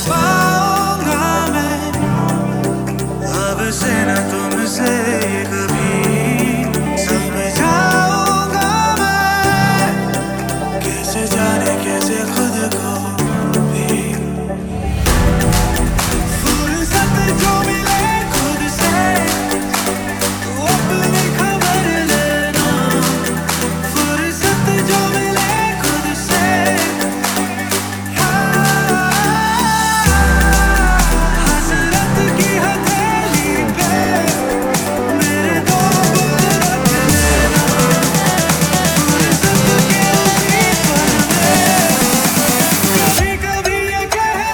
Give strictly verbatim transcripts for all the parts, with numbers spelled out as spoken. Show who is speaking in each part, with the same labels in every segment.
Speaker 1: पाऊंगा मैं अब से न तुमसे कभी समझाऊंगा मैं कैसे जाने कैसे खुद को भी फुर्सत जो मिले खुद से तो अपनी खबर लेना फुर्सत जो मिले खुद से हसरत की हथेली पे मेरे दो बुत रख लेना फुर्सत के उसी पल में कभी कभी ये कह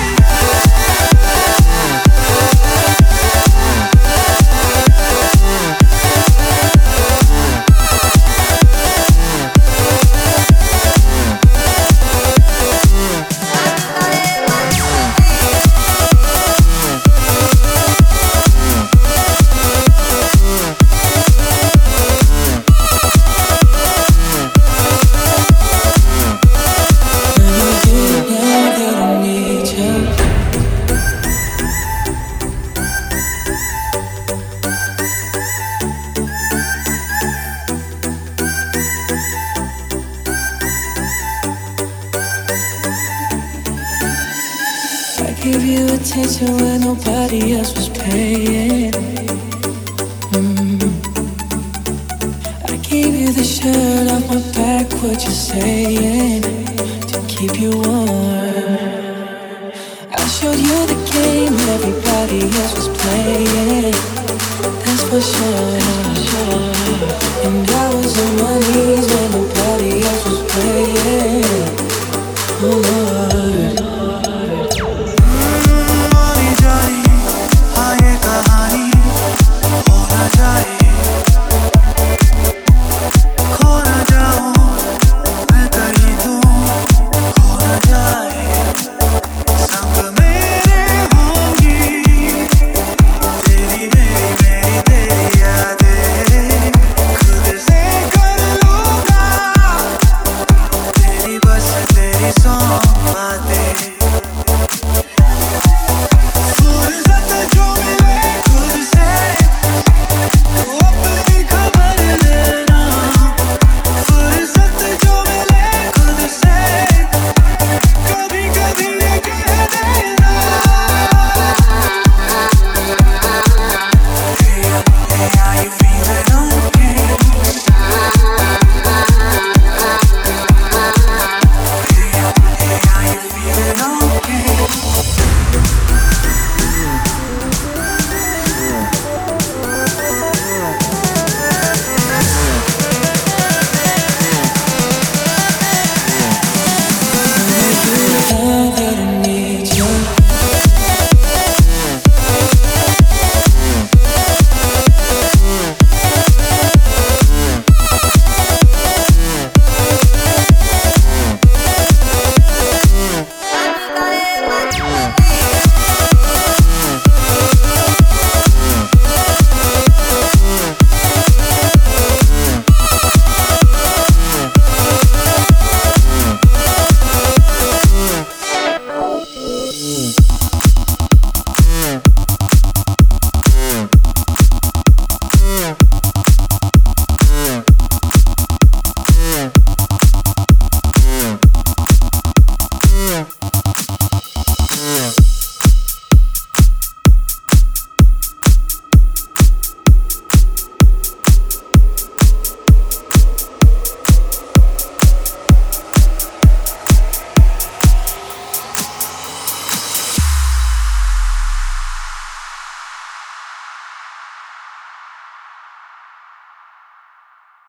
Speaker 1: I gave you attention when nobody else was paying. Mm. I gave you the shirt off my back, what you saying to keep you warm. I showed you the game everybody else was playing. That's for sure.